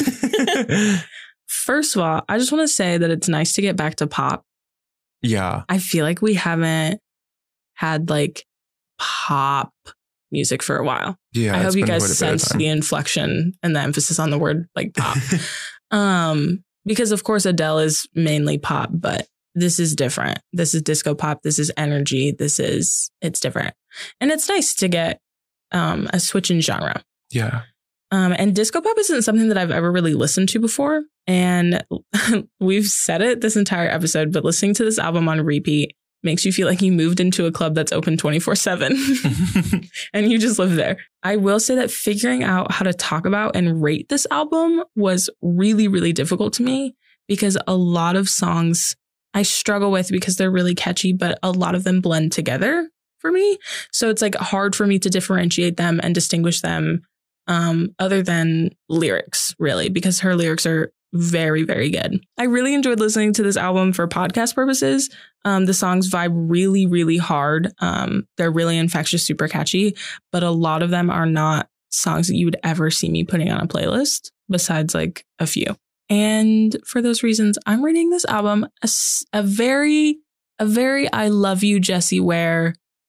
First of all, I just want to say that it's nice to get back to pop.
Yeah.
I feel like we haven't had like pop music for a while.
Yeah.
I hope you guys sense the inflection and the emphasis on the word like pop. um, because of course Adele is mainly pop, but this is different. This is disco pop. This is energy. This is, it's different. And it's nice to get um, a switch in genre.
Yeah.
Um, and disco pop isn't something that I've ever really listened to before. And we've said it this entire episode, but listening to this album on repeat makes you feel like you moved into a club that's open twenty-four seven and you just live there. I will say that figuring out how to talk about and rate this album was really, really difficult to me because a lot of songs I struggle with because they're really catchy, but a lot of them blend together for me. So it's like hard for me to differentiate them and distinguish them um, other than lyrics, really, because her lyrics are very, very good. I really enjoyed listening to this album for podcast purposes. Um, the songs vibe really, really hard. Um, they're really infectious, super catchy, but a lot of them are not songs that you would ever see me putting on a playlist besides like a few. And for those reasons, I'm rating this album a, a very, a very I love you, Jessie Ware,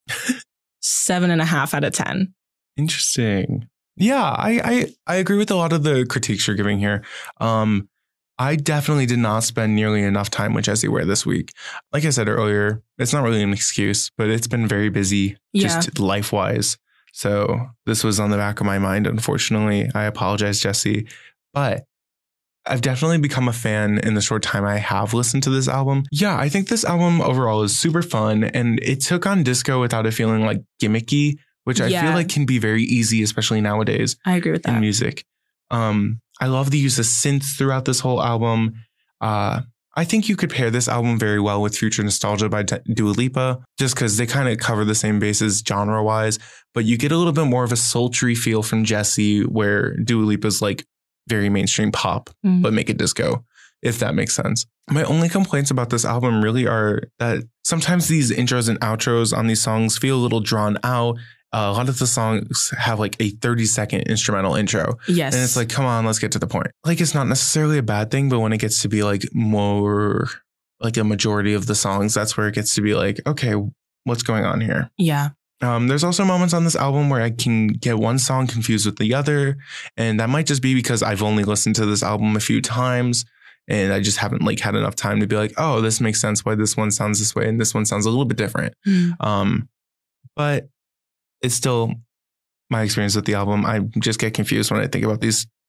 seven and a half out of ten.
Interesting. Yeah, I, I, I agree with a lot of the critiques you're giving here. Um, I definitely did not spend nearly enough time with Jessie Ware this week. Like I said earlier, it's not really an excuse, but it's been very busy
yeah.
just life-wise. So this was on the back of my mind, unfortunately. I apologize, Jessie. But I've definitely become a fan in the short time I have listened to this album. Yeah, I think this album overall is super fun, and it took on disco without it feeling like gimmicky, which I yeah. feel like can be very easy, especially nowadays.
I agree with that.
In music. Um, I love the use of synths throughout this whole album. Uh, I think you could pair this album very well with Future Nostalgia by D- Dua Lipa, just because they kind of cover the same bases genre-wise, but you get a little bit more of a sultry feel from Jessie, where Dua Lipa's like very mainstream pop, mm-hmm. but make it disco, if that makes sense. My only complaints about this album really are that sometimes these intros and outros on these songs feel a little drawn out. Uh, a lot of the songs have like a thirty second instrumental intro.
Yes.
And it's like, come on, let's get to the point. Like, it's not necessarily a bad thing, but when it gets to be like more like a majority of the songs, that's where it gets to be like, okay, what's going on here?
Yeah.
Um, there's also moments on this album where I can get one song confused with the other. And that might just be because I've only listened to this album a few times and I just haven't like had enough time to be like, oh, this makes sense why this one sounds this way and this one sounds a little bit different. Mm. Um, but it's still my experience with the album. I just get confused when I think about these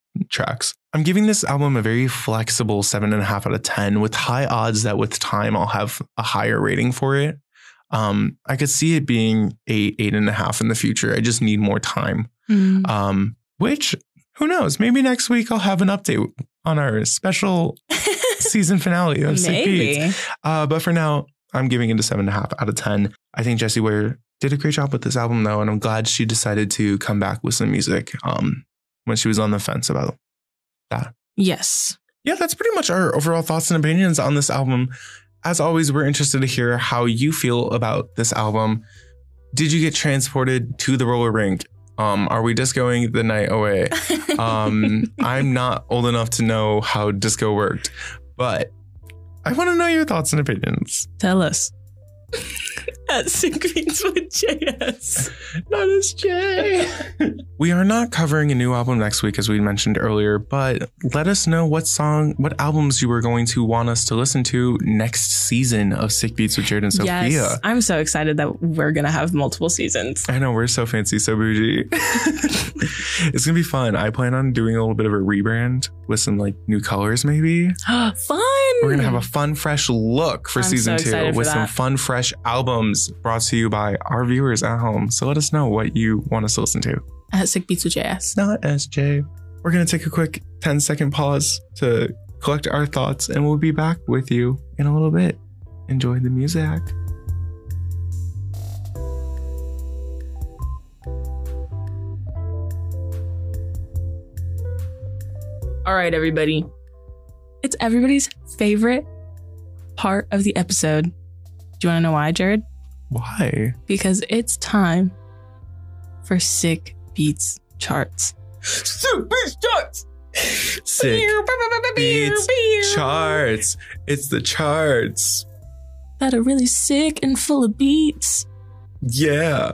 tracks. I'm giving this album a very flexible seven and a half out of ten, with high odds that with time I'll have a higher rating for it. Um, I could see it being eight, eight and a half in the future. I just need more time. Mm. Um, which, who knows? Maybe next week I'll have an update on our special season finale of Sick Beats. Uh, but for now, I'm giving it a seven and a half out of ten. I think Jessie Ware did a great job with this album, though, and I'm glad she decided to come back with some music um, when she was on the fence about that.
Yes.
Yeah, that's pretty much our overall thoughts and opinions on this album. As always, we're interested to hear how you feel about this album. Did you get transported to the roller rink? Um, are we discoing the night away? Um, I'm not old enough to know how disco worked, but I want to know your thoughts and opinions.
Tell us. At Sick Beats with J S.
Not S J. We are not covering a new album next week, as we mentioned earlier, but let us know what song, what albums you were going to want us to listen to next season of Sick Beats with Jared and Sophia.
Yes, I'm so excited that we're going to have multiple seasons.
I know, we're so fancy, so bougie. It's going to be fun. I plan on doing a little bit of a rebrand with some like new colors, maybe.
Fun.
We're going to have a fun, fresh look for
I'm
season
so
two with
for
some
that.
fun, fresh albums brought to you by our viewers at home. So let us know what you want us to listen to.
At Sick Beats with J S.
Not S J. We're going to take a quick ten second pause to collect our thoughts, and we'll be back with you in a little bit. Enjoy the music.
All right, everybody. It's everybody's favorite part of the episode. Do you want to know why, Jared?
Why?
Because it's time for Sick Beats Charts.
Sick Beats Charts! Sick Beats Charts. It's the charts.
That are really sick and full of beats.
Yeah.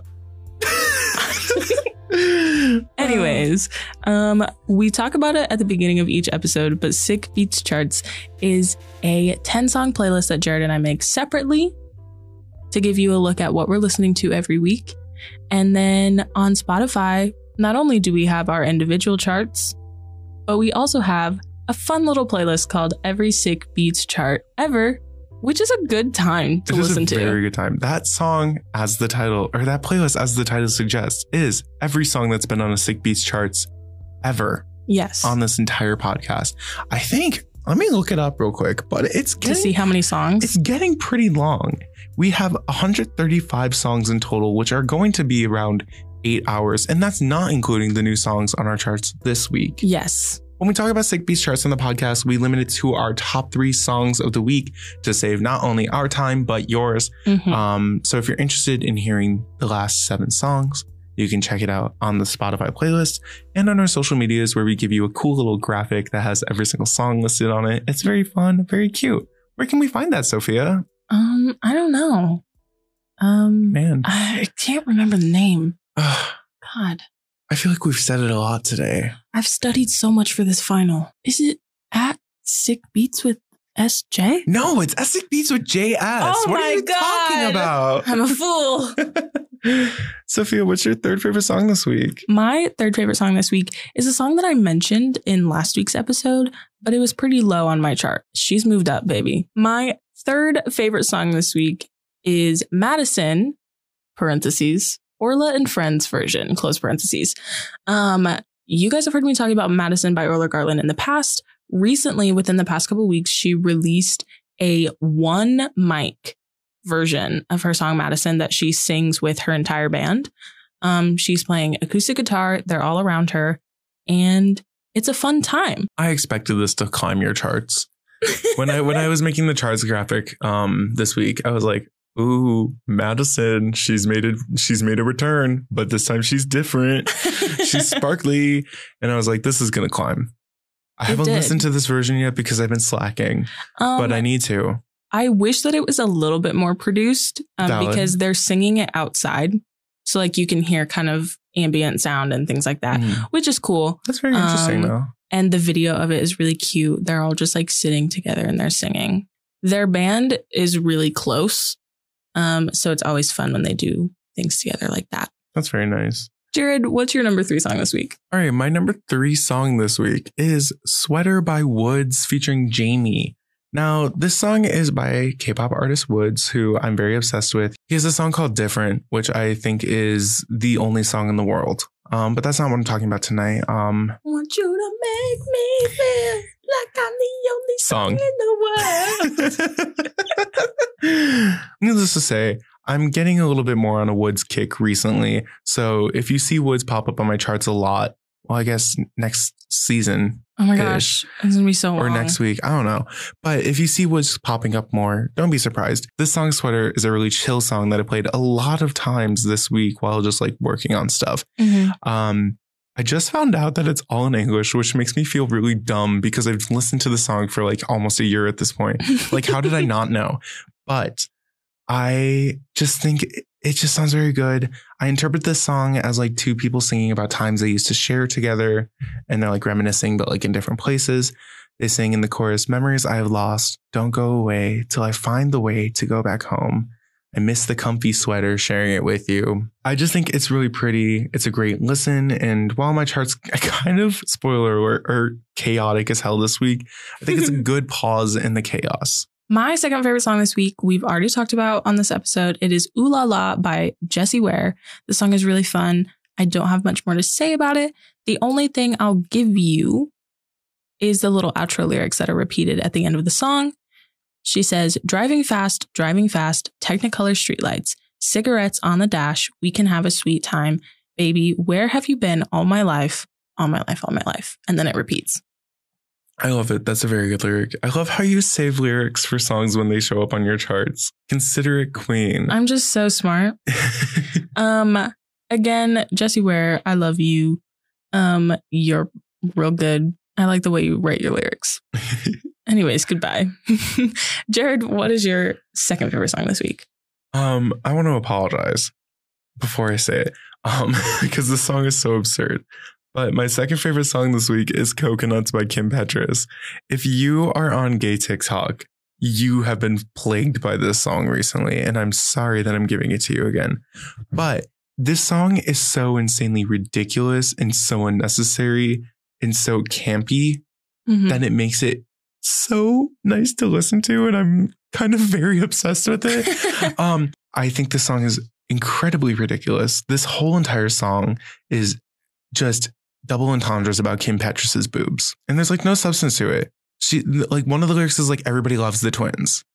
Anyways, um, we talk about it at the beginning of each episode, but Sick Beats Charts is a ten song playlist that Jared and I make separately to give you a look at what we're listening to every week. And then on Spotify, not only do we have our individual charts, but we also have a fun little playlist called Every Sick Beats Chart Ever, which is a good time to
it
listen
is a
to.
Very good time. That song, as the title, or that playlist, as the title suggests, is every song that's been on a Sick Beats charts ever.
Yes.
On this entire podcast. I think, let me look it up real quick, but it's getting,
to see how many songs.
It's getting pretty long. We have one hundred thirty-five songs in total, which are going to be around eight hours. And that's not including the new songs on our charts this week.
Yes.
When we talk about Sick Beats Charts on the podcast, we limit it to our top three songs of the week to save not only our time, but yours. Mm-hmm. Um, so if you're interested in hearing the last seven songs, you can check it out on the Spotify playlist and on our social medias, where we give you a cool little graphic that has every single song listed on it. It's very fun, very cute. Where can we find that, Sophia?
Um, I don't know. Um,
Man,
I can't remember the name. God.
I feel like we've said it a lot today.
I've studied so much for this final. Is it at Sick Beats with S J?
No, it's at Sick Beats with J S.
Oh
what
my
are you
God.
talking about?
I'm a fool.
Sophia, what's your third favorite song this week?
My third favorite song this week is a song that I mentioned in last week's episode, but it was pretty low on my chart. She's moved up, baby. My third favorite song this week is Madison, parentheses, Orla and Friends version, close parentheses. Um, you guys have heard me talking about Madison by Orla Garland in the past. Recently, within the past couple of weeks, she released a one mic version of her song Madison that she sings with her entire band. Um, she's playing acoustic guitar. They're all around her, and it's a fun time.
I expected this to climb your charts. when I when I was making the charts graphic um, this week, I was like, ooh, Madison, she's made it. She's made a return, but this time she's different. She's sparkly. And I was like, this is going to climb. I
it
haven't
did.
listened to this version yet because I've been slacking, um, but I need to.
I wish that it was a little bit more produced um, because they're singing it outside. So like you can hear kind of ambient sound and things like that, mm. which is cool.
That's very interesting um, though.
And the video of it is really cute. They're all just like sitting together and they're singing. Their band is really close. Um, so it's always fun when they do things together like that.
That's very nice.
Jared, what's your number three song this week?
All right, my number three song this week is Sweater by Woods featuring Jamie. Now, this song is by K-pop artist Woods, who I'm very obsessed with. He has a song called Different, which I think is the only song in the world. Um, but that's not what I'm talking about tonight. Um,
I want you to make me feel like I'm the only song, song in the world.
Needless to say, I'm getting a little bit more on a Woods kick recently. So if you see Woods pop up on my charts a lot, well, I guess next season.
Oh my gosh, it's going to be so long.
Or next week. I don't know. But if you see Woods popping up more, don't be surprised. This song, Sweater, is a really chill song that I played a lot of times this week while just like working on stuff. Mm-hmm. Um, I just found out that it's all in English, which makes me feel really dumb because I've listened to the song for like almost a year at this point. Like, how did I not know? But I just think it just sounds very good. I interpret this song as like two people singing about times they used to share together, and they're like reminiscing, but like in different places. They sing in the chorus, memories I have lost, don't go away till I find the way to go back home. I miss the comfy sweater, sharing it with you. I just think it's really pretty. It's a great listen. And while my charts kind of, spoiler alert, are chaotic as hell this week, I think it's a good pause in the chaos.
My second favorite song this week, we've already talked about on this episode. It is Ooh La La by Jessie Ware. The song is really fun. I don't have much more to say about it. The only thing I'll give you is the little outro lyrics that are repeated at the end of the song. She says, driving fast, driving fast, Technicolor streetlights, cigarettes on the dash, we can have a sweet time. Baby, where have you been all my life? All my life, all my life. And then it repeats.
I love it. That's a very good lyric. I love how you save lyrics for songs when they show up on your charts. Consider it queen.
I'm just so smart. um, again, Jessie Ware, I love you. Um, you're real good. I like the way you write your lyrics. Anyways, goodbye. Jared, what is your second favorite song this week?
Um, I want to apologize before I say it, um, because the song is so absurd. But my second favorite song this week is Coconuts by Kim Petras. If you are on gay TikTok, you have been plagued by this song recently, and I'm sorry that I'm giving it to you again. But this song is so insanely ridiculous and so unnecessary and so campy mm-hmm. that it makes it so nice to listen to, and I'm kind of very obsessed with it. um, I think this song is incredibly ridiculous. This whole entire song is just double entendres about Kim Petras's boobs. And there's like no substance to it. She like one of the lyrics is like, everybody loves the twins.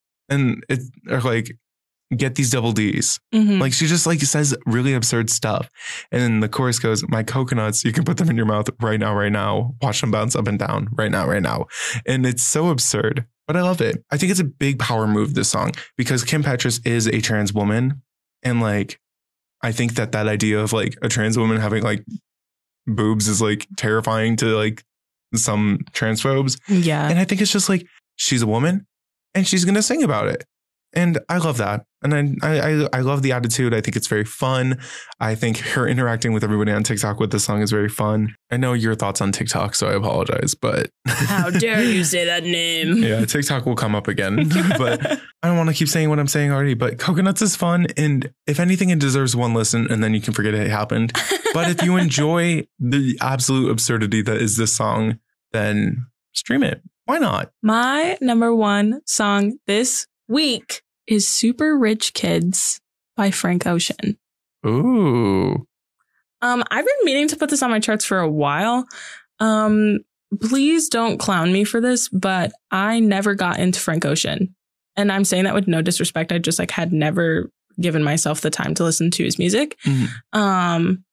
And it or like, get these double D's. Mm-hmm. Like she just like says really absurd stuff. And then the chorus goes, my coconuts, you can put them in your mouth right now, right now. Watch them bounce up and down right now, right now. And it's so absurd, but I love it. I think it's a big power move, this song, because Kim Petras is a trans woman. And like, I think that that idea of like a trans woman having like boobs is like terrifying to like some transphobes.
Yeah.
And I think it's just like, she's a woman and she's going to sing about it. And I love that. And I, I I love the attitude. I think it's very fun. I think her interacting with everybody on TikTok with this song is very fun. I know your thoughts on TikTok, so I apologize, but
how dare you say that name?
Yeah, TikTok will come up again, but I don't want to keep saying what I'm saying already, but Coconuts is fun. And if anything, it deserves one listen and then you can forget it happened. But if you enjoy the absolute absurdity that is this song, then stream it. Why not?
My number one song this week is Super Rich Kids by Frank Ocean.
Ooh.
Um, I've been meaning to put this on my charts for a while. Um, please don't clown me for this, but I never got into Frank Ocean. And I'm saying that with no disrespect. I just like had never given myself the time to listen to his music. Mm-hmm. Um,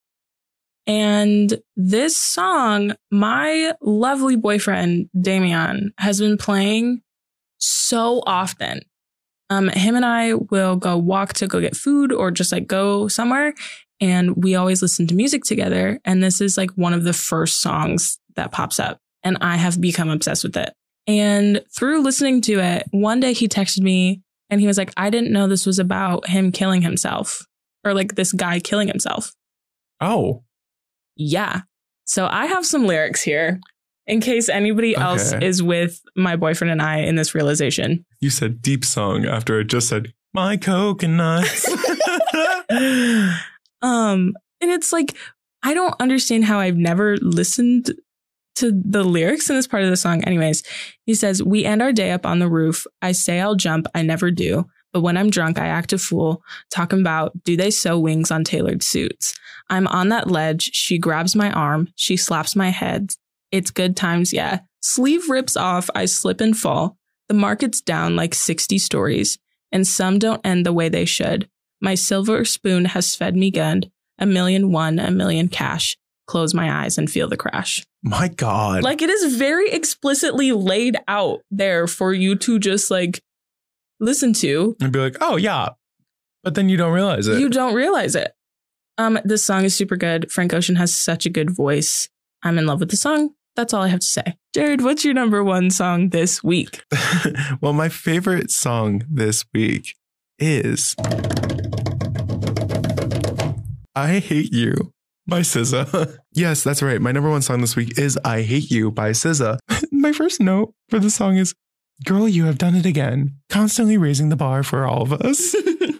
and this song, my lovely boyfriend, Damian, has been playing so often. Um, him and I will go walk to go get food or just like go somewhere. And we always listen to music together. And this is like one of the first songs that pops up. And I have become obsessed with it. And through listening to it, one day he texted me and he was like, I didn't know this was about him killing himself, or like this guy killing himself.
Oh,
yeah. So I have some lyrics here in case anybody okay. else is with my boyfriend and I in this realization.
You said deep song after I just said my coconuts.
um, And it's like, I don't understand how I've never listened to the lyrics in this part of the song. Anyways, he says, we end our day up on the roof. I say I'll jump. I never do. But when I'm drunk, I act a fool, talking about, do they sew wings on tailored suits? I'm on that ledge. She grabs my arm. She slaps my head. It's good times, yeah. Sleeve rips off. I slip and fall. The market's down like sixty stories, and some don't end the way they should. My silver spoon has fed me good. A million won, a million cash. Close my eyes and feel the crash.
My God.
Like, it is very explicitly laid out there for you to just like listen to
and be like, oh, yeah. But then you don't realize it.
You don't realize it. Um, this song is super good. Frank Ocean has such a good voice. I'm in love with the song. That's all I have to say. Jared, what's your number one song this week?
Well, my favorite song this week is I Hate You by S Z A. Yes, that's right. My number one song this week is I Hate You by S Z A. My first note for the song is, girl, you have done it again. Constantly raising the bar for all of us.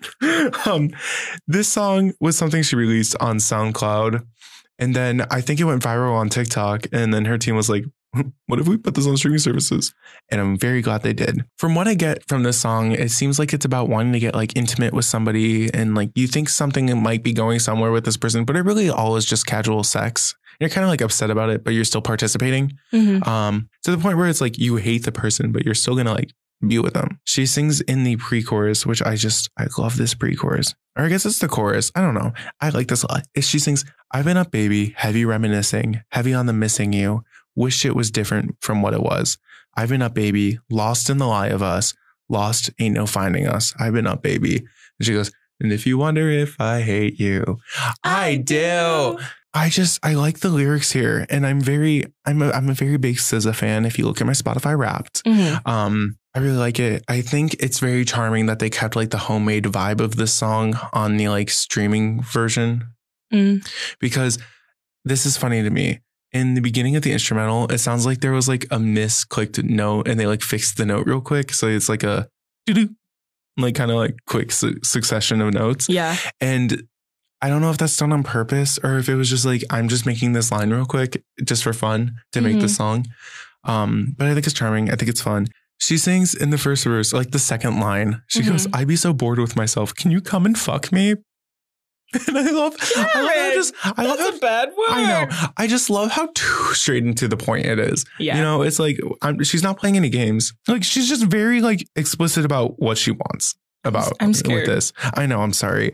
um, this song was something she released on SoundCloud. And then I think it went viral on TikTok. And then her team was like, what if we put this on streaming services? And I'm very glad they did. From what I get from this song, it seems like it's about wanting to get like intimate with somebody. And like you think something might be going somewhere with this person, but it really all is just casual sex. You're kind of like upset about it, but you're still participating. Mm-hmm. Um, to the point where it's like you hate the person, but you're still going to like be with them. She sings in the pre-chorus, which I just, I love this pre-chorus. Or I guess it's the chorus. I don't know. I like this a lot. She sings, I've been up, baby, heavy reminiscing, heavy on the missing you. Wish it was different from what it was. I've been up, baby, lost in the lie of us. Lost ain't no finding us. I've been up, baby. And she goes, and if you wonder if I hate you, I, I do. do. I just, I like the lyrics here. And I'm very, I'm a, I'm a very big S Z A fan. If you look at my Spotify Wrapped, mm-hmm. um, I really like it. I think it's very charming that they kept like the homemade vibe of this song on the like streaming version. Mm. Because this is funny to me. In the beginning of the instrumental, it sounds like there was like a misclicked note and they like fixed the note real quick. So it's like a doo-doo, like kind of like quick su- succession of notes.
Yeah.
And I don't know if that's done on purpose or if it was just like, I'm just making this line real quick just for fun to mm-hmm. make the song. Um, but I think it's charming. I think it's fun. She sings in the first verse, like the second line. She mm-hmm. goes, I'd be so bored with myself. Can you come and fuck me? And I love, Jared, I love how just, I love how,
a bad word.
I know. I just love how too straight and to the point it is.
Yeah.
You know, it's like, I'm, she's not playing any games. Like, she's just very like explicit about what she wants about
I'm scared.
with this. I know. I'm sorry.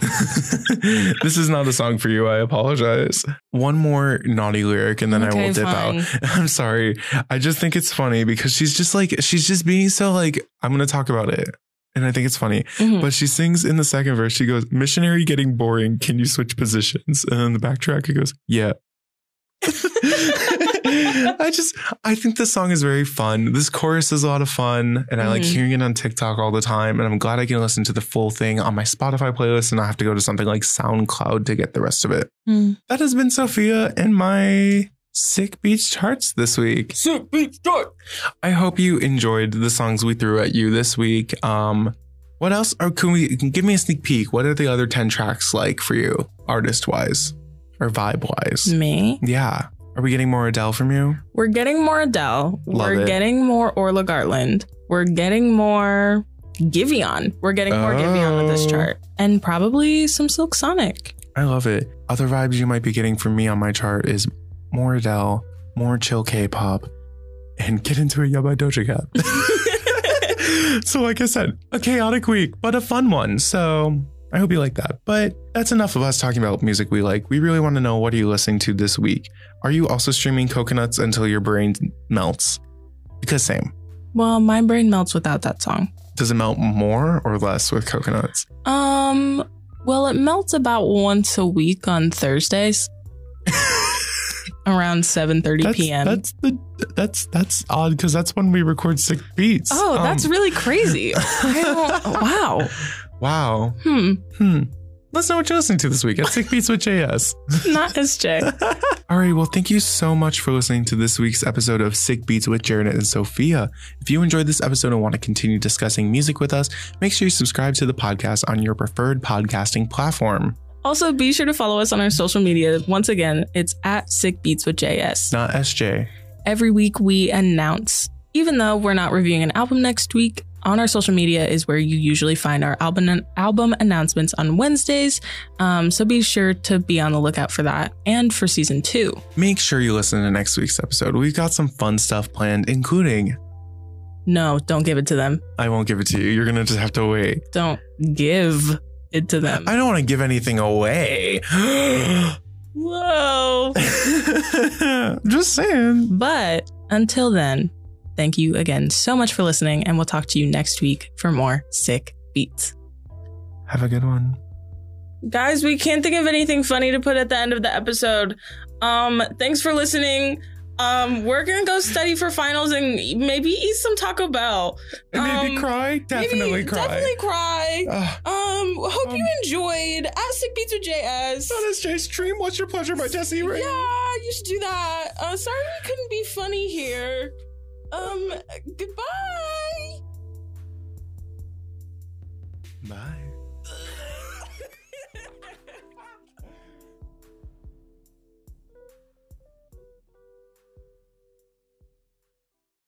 This is not a song for you. I apologize. One more naughty lyric and then okay, I will dip fine. out. I'm sorry. I just think it's funny because she's just like, she's just being so like, I'm going to talk about it. And I think it's funny, mm-hmm. but she sings in the second verse. She goes, missionary getting boring. Can you switch positions? And then the backtrack, it goes, yeah. I just, I think the song is very fun. This chorus is a lot of fun and I mm-hmm. like hearing it on TikTok all the time. And I'm glad I can listen to the full thing on my Spotify playlist and I have to go to something like SoundCloud to get the rest of it. Mm. That has been Sophia and my Sick Beats charts this week.
Sick Beats chart.
I hope you enjoyed the songs we threw at you this week. Um, what else? Or can we give me a sneak peek? What are the other ten tracks like for you, artist wise or vibe wise?
Me?
Yeah. Are we getting more Adele from you?
We're getting more Adele.
Love
We're
it.
getting more Orla Gartland. We're getting more Giveon. We're getting more oh. Giveon with this chart. And probably some Silk Sonic.
I love it. Other vibes you might be getting from me on my chart is more Adele, more chill K-pop, and get into it yeah by Doja Cat. So like I said, a chaotic week, but a fun one. So I hope you like that. But that's enough of us talking about music we like. We really want to know, what are you listening to this week? Are you also streaming Coconuts until your brain melts? Because same.
Well, my brain melts without that song.
Does it melt more or less with Coconuts?
Um, well, it melts about once a week on Thursdays. Around seven thirty p.m.
That's the that's that's odd because that's when we record Sick Beats.
Oh, um, that's really crazy. I don't, wow.
Wow.
Hmm.
Hmm. Let's know what you're listening to this week at Sick Beats with J S.
Not S J.
All right. Well, thank you so much for listening to this week's episode of Sick Beats with Jared and Sophia. If you enjoyed this episode and want to continue discussing music with us, make sure you subscribe to the podcast on your preferred podcasting platform.
Also, be sure to follow us on our social media. Once again, it's at Sick Beats with J S.
Not S J.
Every week we announce, even though we're not reviewing an album next week, on our social media is where you usually find our album album announcements on Wednesdays. Um, so be sure to be on the lookout for that and for season two.
Make sure you listen to next week's episode. We've got some fun stuff planned, including...
No, don't give it to them.
I won't give it to you. You're going to just have to wait.
Don't give it to them.
I don't want to give anything away.
Whoa.
Just saying.
But until then, thank you again so much for listening, and we'll talk to you next week for more Sick Beats.
Have a good one.
Guys, we can't think of anything funny to put at the end of the episode. Um, thanks for listening. Um, we're gonna go study for finals and maybe eat some Taco Bell.
And maybe
um,
cry. Definitely
maybe,
cry.
Definitely cry.
Uh,
um, hope
um,
you enjoyed at Sick Beats with J S.
Not S J's Stream. What's Your Pleasure by Jesse Ray.
Yeah, you should do that. Uh, sorry we couldn't be funny here. Um, goodbye.
Bye.